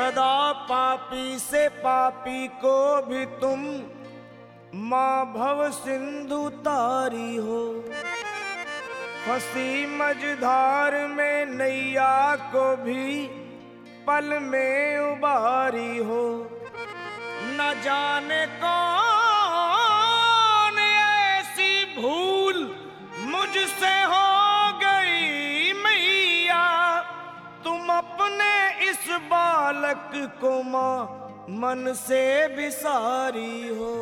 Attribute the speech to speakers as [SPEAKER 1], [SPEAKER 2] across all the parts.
[SPEAKER 1] सदा पापी से पापी को भी तुम माँ भव सिंधु तारी हो। फंसी मझधार में नैया को भी पल में उबारी हो। न जाने कौन ऐसी भूल मुझसे हो गई मैया, तुम अपने इस बालक को माँ मन से बिसारी हो।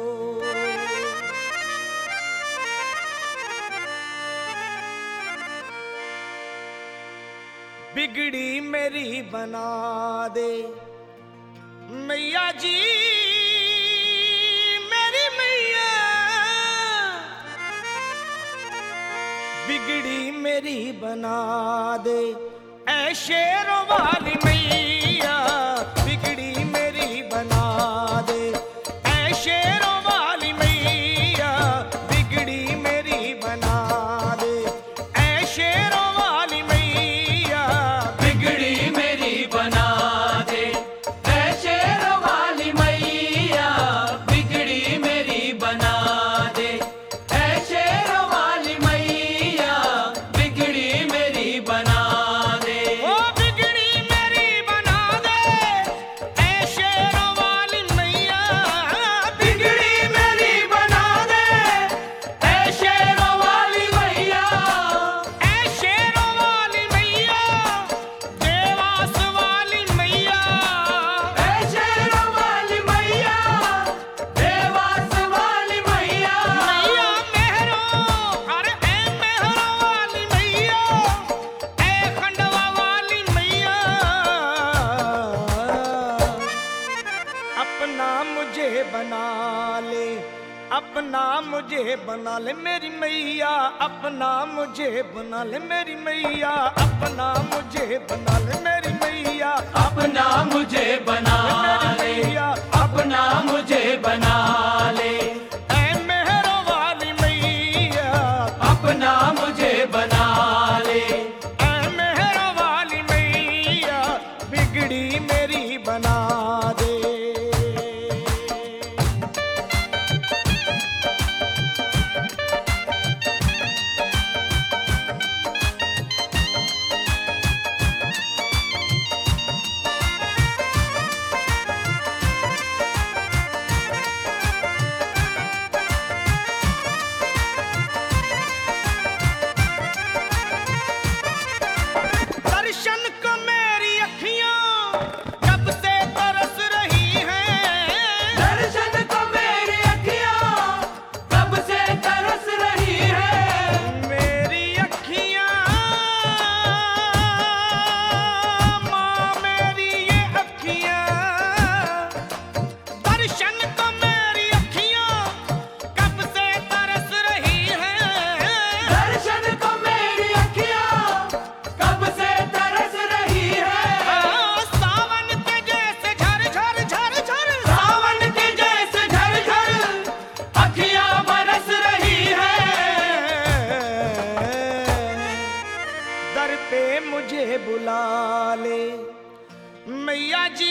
[SPEAKER 1] बिगड़ी मेरी बना दे मैया जी, मेरी मैया। बिगड़ी मेरी बना दे ऐ शेरों वाली मैया, बिगड़ी मेरी बना दे ऐ शेरों वाली मैया, बिगड़ी मेरी बना दे ऐ शेरों वाली मैया,
[SPEAKER 2] बिगड़ी मेरी बना दे ऐ शेरों वाली मैया, बिगड़ी मेरी बना दे ऐ शेरों वाली मैया, बिगड़ी मेरी बना दे।
[SPEAKER 1] ओ बिगड़ी मेरी बना दे ऐ शेरों वाली मैया,
[SPEAKER 2] बिगड़ी मेरी बना दे ऐ शेरों वाली मैया,
[SPEAKER 1] ऐ शेरों वाली मैया, देवास वाली मैया,
[SPEAKER 2] ऐ शेरों वाली मैया, देवास वाली मैया,
[SPEAKER 1] मैया मेहरों, अरे ऐ मेहरों वाली मैया, ऐ खंडवा वाली मैया। अपना मुझे बना ले, अपना मुझे बना ले मेरी मैया, अपना मुझे बना ले मेरी मैया, अपना मुझे बना ले मेरी मैया,
[SPEAKER 2] अपना मुझे बना ले, अपना मुझे बना ले,
[SPEAKER 1] ऐ मेहरों वाली मैया,
[SPEAKER 2] अपना मुझे बना ले,
[SPEAKER 1] ऐ मेहरों वाली मैया, बिगड़ी मेरी बना दे। दर्शन को मेरी अखियां कब से तरस रही हैं,
[SPEAKER 2] दर्शन को मेरी अखियां कब से तरस रही है,
[SPEAKER 1] मेरी अखियां माँ मेरी ये अखियां। दर्शन को मेरी अखियां कब से तरस रही हैं,
[SPEAKER 2] दर्शन को मेरी अखियां कब से तरस रही है,
[SPEAKER 1] सावन के जैसे झर झर झर झर,
[SPEAKER 2] सावन के जैसे झर झर अखियां बरस रही है,
[SPEAKER 1] दर पे मुझे बुला ले मैया जी,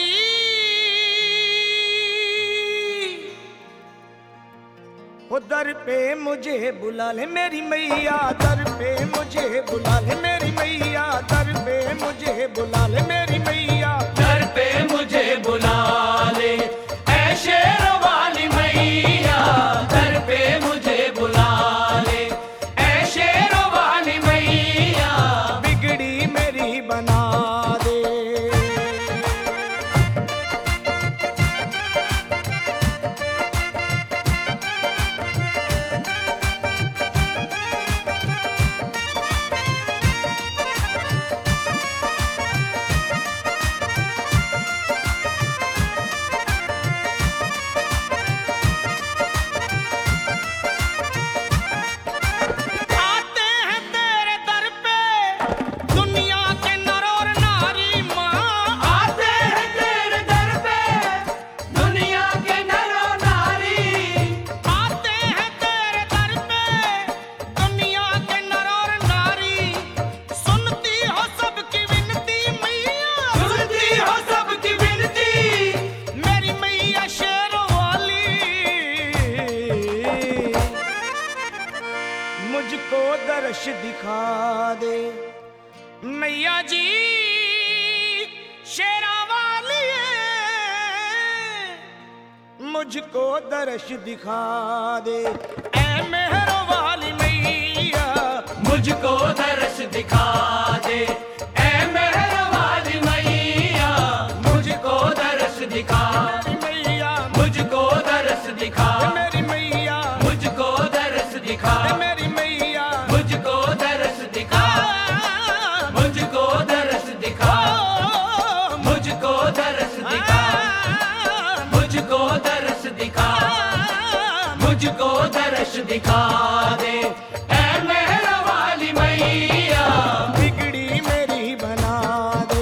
[SPEAKER 1] वो दर पे मुझे बुला ले मेरी मैया, दर पे मुझे बुला ले मेरी मैया, दर पे मुझे बुला ले मेरी मैया,
[SPEAKER 2] दर पे मुझे बुला ले ऐ शेरों वाली मैया, दर पे मुझे बुला ले ऐ शेरों वाली मैया,
[SPEAKER 1] बिगड़ी मेरी बना दे। दर्श दिखा दे। मैया जी शेरा वाली मुझको दर्श दिखा दे। ऐ मेहरों वाली मैया
[SPEAKER 2] मुझको दर्श दिखा दे। ऐ मेहर वाली मैया मुझको दर्श दिखा।
[SPEAKER 1] मेरी मैया
[SPEAKER 2] मुझको दर्श दिखा।
[SPEAKER 1] मेरी मैया
[SPEAKER 2] मुझको दर्श दिखा।
[SPEAKER 1] मेरी मैया
[SPEAKER 2] मुझको दर्श दिखा। मुझको दर्श दिखा। मुझको दर्श दिखा। मुझको दर्श दिखा। मुझको दर्श दिखा दे। ऐ मेहर वाली मैया
[SPEAKER 1] बिगड़ी मेरी बना दे।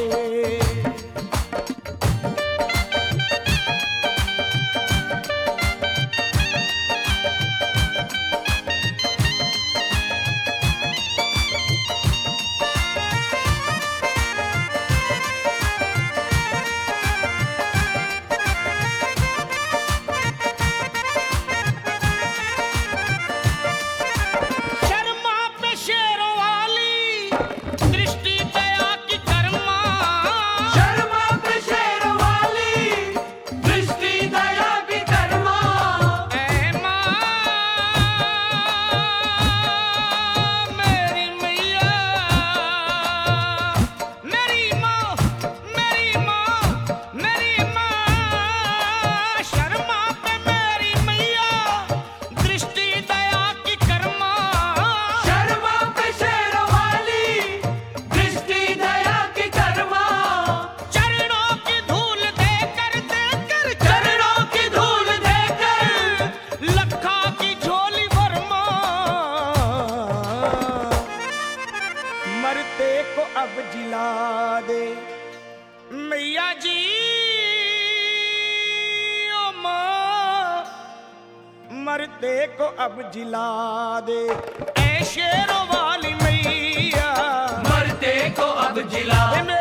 [SPEAKER 1] शर्मा पे शेरों वाली दृष्टि दया की कर्मा।
[SPEAKER 2] शर्मा पे शेर वाली दृष्टि दया की कर्मा।
[SPEAKER 1] ऐ माँ मेरी मैया मेरी माँ मेरी माँ मेरी माँ। शर्मा पे मेरी मैया दृष्टि दया की कर्मा।
[SPEAKER 2] शर्मा पे शेर वाली दृष्टि दया की कर्मा।
[SPEAKER 1] चरणों की धूल देकर देकर
[SPEAKER 2] चरणों की धूल देकर
[SPEAKER 1] लखा की झोली भरमा। मरते को अब जिला दे। मैया जी ओ माँ मरते को अब जिला दे। ऐ शेरों वाली मैया
[SPEAKER 2] मरते को अब जिला।